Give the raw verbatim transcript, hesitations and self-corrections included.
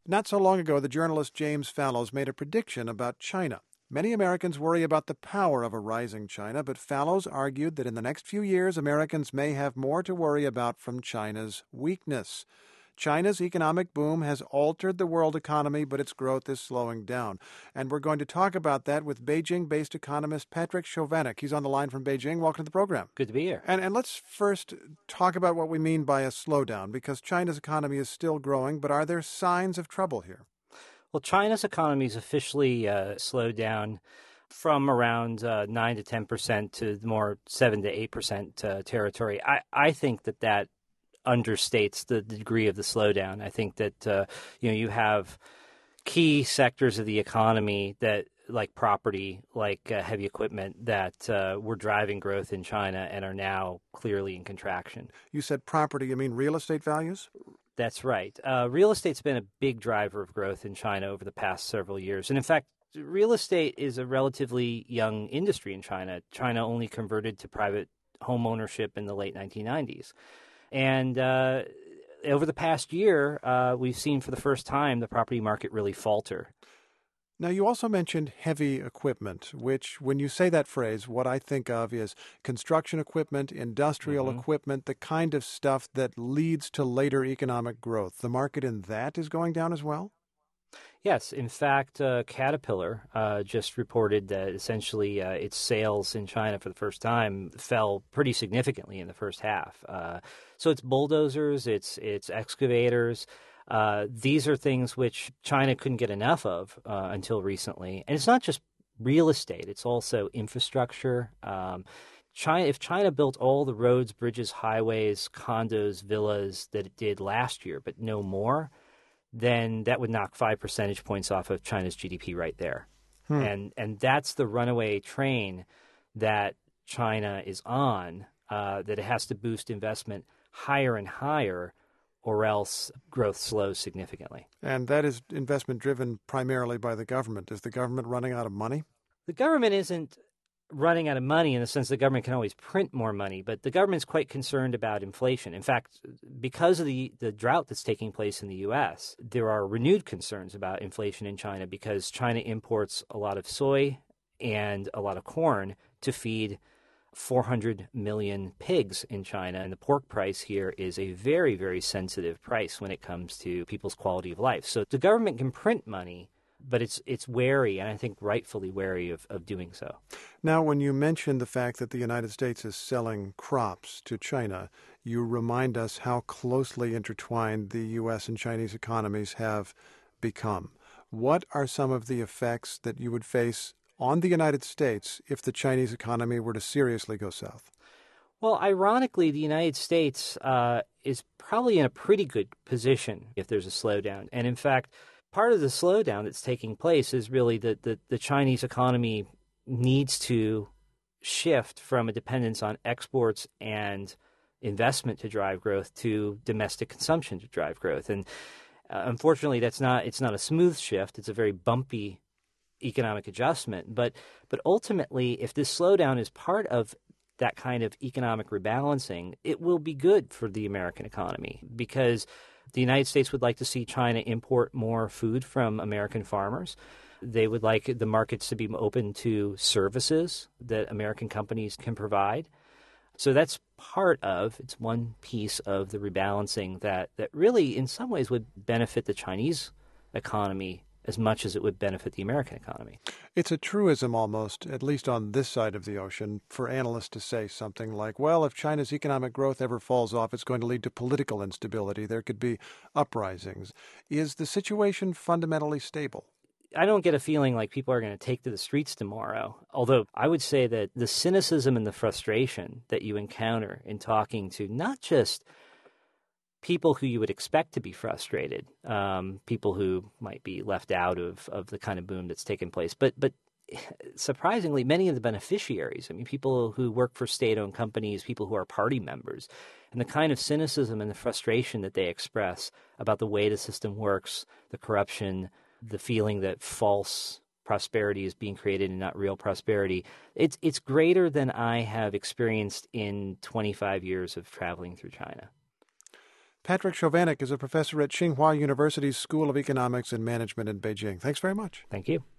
Not so long ago, the journalist James Fallows made a prediction about China. Many Americans worry about the power of a rising China, but Fallows argued that in the next few years, Americans may have more to worry about from China's weakness. China's economic boom has altered the world economy, but its growth is slowing down. And we're going to talk about that with Beijing-based economist Patrick Chovanec. He's on the line from Beijing. Welcome to the program. Good to be here. And, and let's first talk about what we mean by a slowdown, because China's economy is still growing, but are there signs of trouble here? Well, China's economy is officially uh, slowed down from around uh, nine to ten percent to the more seven to eight percent uh, territory. I, I think that that understates the degree of the slowdown. I think that uh, you know you have key sectors of the economy that, like property, like uh, heavy equipment, that uh, were driving growth in China and are now clearly in contraction. You said property. You mean real estate values? That's right. Uh, real estate's been a big driver of growth in China over the past several years. And in fact, real estate is a relatively young industry in China. China only converted to private home ownership in the late nineteen nineties. And uh, over the past year, uh, we've seen for the first time the property market really falter. Now, you also mentioned heavy equipment, which, when you say that phrase, what I think of is construction equipment, industrial Mm-hmm. equipment, the kind of stuff that leads to later economic growth. The market in that is going down as well? Yes. In fact, uh, Caterpillar uh, just reported that essentially uh, its sales in China for the first time fell pretty significantly in the first half. Uh, so it's bulldozers, it's it's excavators. Uh, these are things which China couldn't get enough of uh, until recently. And it's not just real estate. It's also infrastructure. Um, China, if China built all the roads, bridges, highways, condos, villas that it did last year, but no more, then that would knock five percentage points off of China's G D P right there. Hmm. And and that's the runaway train that China is on, uh, that it has to boost investment higher and higher, or else growth slows significantly. And that is investment driven primarily by the government. Is the government running out of money? The government isn't running out of money in the sense the government can always print more money, but the government's quite concerned about inflation. In fact, because of the, the drought that's taking place in the U S, there are renewed concerns about inflation in China because China imports a lot of soy and a lot of corn to feed four hundred million pigs in China. And the pork price here is a very, very sensitive price when it comes to people's quality of life. So the government can print money, but it's it's wary, and I think rightfully wary of, of doing so. Now, when you mention the fact that the United States is selling crops to China, you remind us how closely intertwined the U S and Chinese economies have become. What are some of the effects that you would face on the United States if the Chinese economy were to seriously go south? Well, ironically, the United States uh, is probably in a pretty good position if there's a slowdown. And in fact, part of the slowdown that's taking place is really that the, the Chinese economy needs to shift from a dependence on exports and investment to drive growth to domestic consumption to drive growth. And uh, unfortunately, that's not it's not a smooth shift. It's a very bumpy economic adjustment. But but ultimately, if this slowdown is part of that kind of economic rebalancing, it will be good for the American economy because the United States would like to see China import more food from American farmers. They would like the markets to be open to services that American companies can provide. So that's part of, it's one piece of the rebalancing that, that really in some ways would benefit the Chinese economy as much as it would benefit the American economy. It's a truism almost, at least on this side of the ocean, for analysts to say something like, well, if China's economic growth ever falls off, it's going to lead to political instability. There could be uprisings. Is the situation fundamentally stable? I don't get a feeling like people are going to take to the streets tomorrow, although I would say that the cynicism and the frustration that you encounter in talking to not just people who you would expect to be frustrated, um, people who might be left out of, of the kind of boom that's taken place. But but surprisingly, many of the beneficiaries, I mean, people who work for state-owned companies, people who are party members, and the kind of cynicism and the frustration that they express about the way the system works, the corruption, the feeling that false prosperity is being created and not real prosperity, it's it's greater than I have experienced in twenty-five years of traveling through China. Patrick Chovanec is a professor at Tsinghua University's School of Economics and Management in Beijing. Thanks very much. Thank you.